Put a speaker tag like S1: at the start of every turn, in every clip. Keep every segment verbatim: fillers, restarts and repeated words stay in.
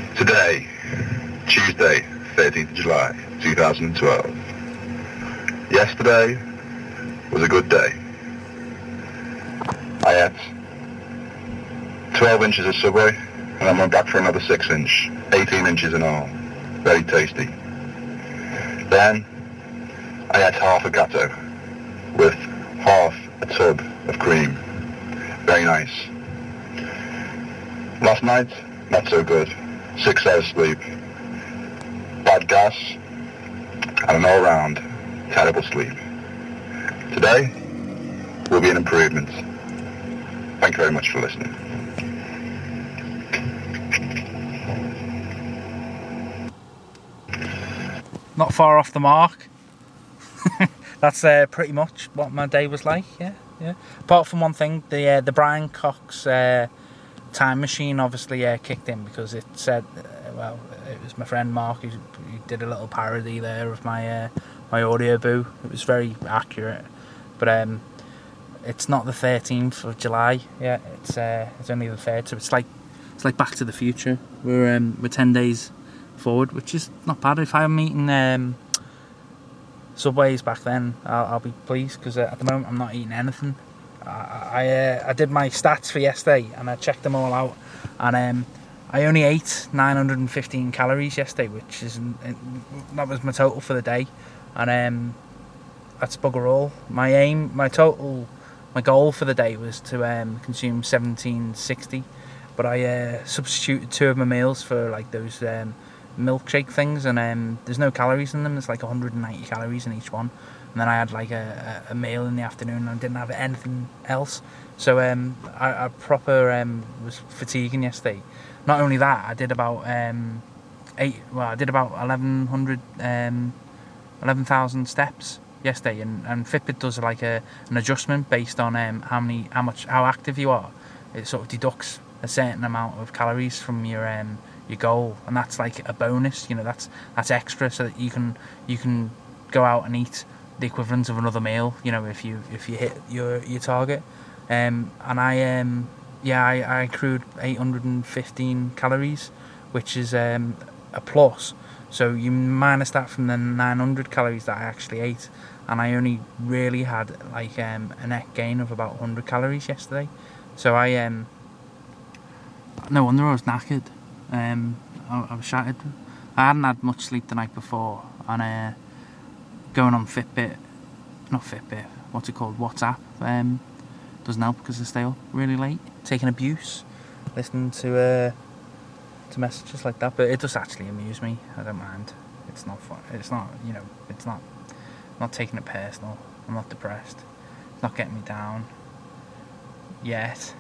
S1: Today, Tuesday, thirteenth of July, two thousand twelve. Yesterday was a good day. I ate twelve inches of Subway, and I went back for another six inch, eighteen inches in all. Very tasty. Then, I ate half a gatto with half a tub of cream. Very nice. Last night, not so good. Six hours sleep. Bad gas, and an all-round terrible sleep. Today will be an improvement. Thank you very much for listening.
S2: Not far off the mark. That's uh, pretty much what my day was like. Yeah, yeah. Apart from one thing, the uh, the Brian Cox uh, time machine obviously uh, kicked in because it said, uh, well, it was my friend Mark who, who did a little parody there of my uh, my audio boo. It was very accurate, but um, it's not the thirteenth of July. Yeah, it's uh, it's only the third, so it's like it's like Back to the Future. We're um, we're ten days forward, which is not bad. If I'm eating um, Subways back then, I'll, I'll be pleased because uh, at the moment I'm not eating anything. I I, uh, I did my stats for yesterday and I checked them all out, and um, I only ate nine hundred fifteen calories yesterday, which is that was my total for the day, and um, that's bugger all. My aim, my total, my goal for the day was to um, consume seventeen sixty, but I uh, substituted two of my meals for like those um, milkshake things, and um, there's no calories in them. There's like one hundred ninety calories in each one, and then I had like a, a meal in the afternoon and I didn't have anything else, so um, I, I proper um, was fatiguing yesterday. Not only that, I did about um, eight well I did about eleven hundred um, eleven thousand steps yesterday, and, and Fitbit does like a an adjustment based on um, how many how much how active you are. It sort of deducts a certain amount of calories from your um, your goal, and that's like a bonus, you know, that's that's extra, so that you can you can go out and eat the equivalent of another meal, you know, if you if you hit your your target. Um, and I um yeah I, I accrued eight hundred fifteen calories, which is um, a plus. So you minus that from the nine hundred calories that I actually ate, and I only really had like um, a net gain of about one hundred calories yesterday. So I um no wonder I was knackered. Um, I, I was shattered. I hadn't had much sleep the night before, and uh, going on Fitbit, not Fitbit, what's it called, WhatsApp, um, doesn't help because I stay up really late, taking abuse, listening to uh, to messages like that. But it does actually amuse me. I don't mind. It's not fun. It's not, you know, it's not not taking it personal. I'm not depressed. It's not getting me down yet.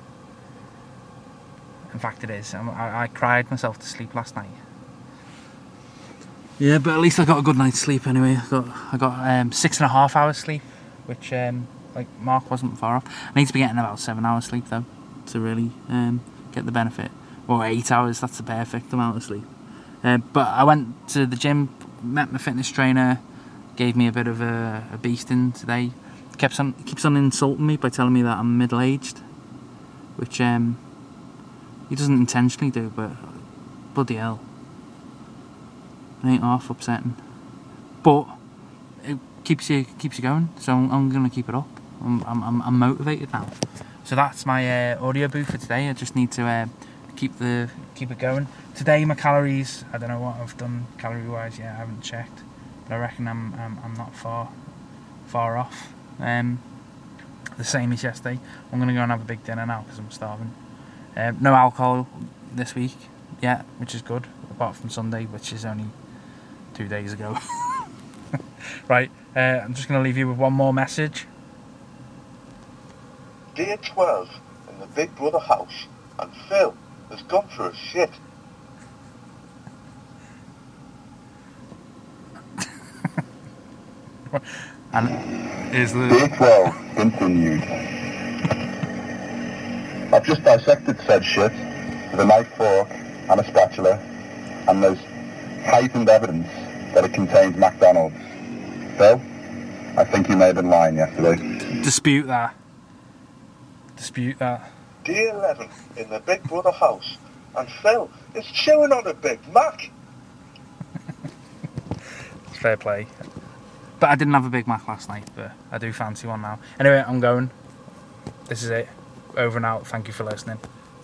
S2: In fact, it is. I, I cried myself to sleep last night. Yeah, but at least I got a good night's sleep anyway. I got I got um, six and a half hours sleep, which um, like Mark wasn't far off. I need to be getting about seven hours sleep though to really um, get the benefit. Or eight hours. That's the perfect amount of sleep. Uh, but I went to the gym, met my fitness trainer, gave me a bit of a, a beasting today. Keeps on keeps on insulting me by telling me that I'm middle aged, which um. He doesn't intentionally do, but bloody hell, it ain't half upsetting. But it keeps you keeps you going, so I'm, I'm gonna keep it up. I'm I'm I'm motivated now. So that's my uh, audio booth for today. I just need to uh, keep the keep it going. Today my calories, I don't know what I've done calorie wise yet. I haven't checked, but I reckon I'm I'm, I'm not far far off. Um, the same as yesterday. I'm gonna go and have a big dinner now because I'm starving. Um, no alcohol this week yet, which is good, apart from Sunday, which is only two days ago. Right, uh, I'm just going to leave you with one more message.
S1: Dear twelve in the Big Brother house, and Phil has gone through a shit.
S2: And is the
S1: Dear twelve continued. I've just dissected said shit with a knife, fork and a spatula, and there's heightened evidence that it contains McDonald's. Phil, I think you may have been lying yesterday.
S2: Dispute that. Dispute that.
S1: Dear eleven in the Big Brother house, And Phil is chewing on a Big Mac.
S2: Fair play. But I didn't have a Big Mac last night, but I do fancy one now. Anyway, I'm going. This is it. Over and out. Thank you for listening.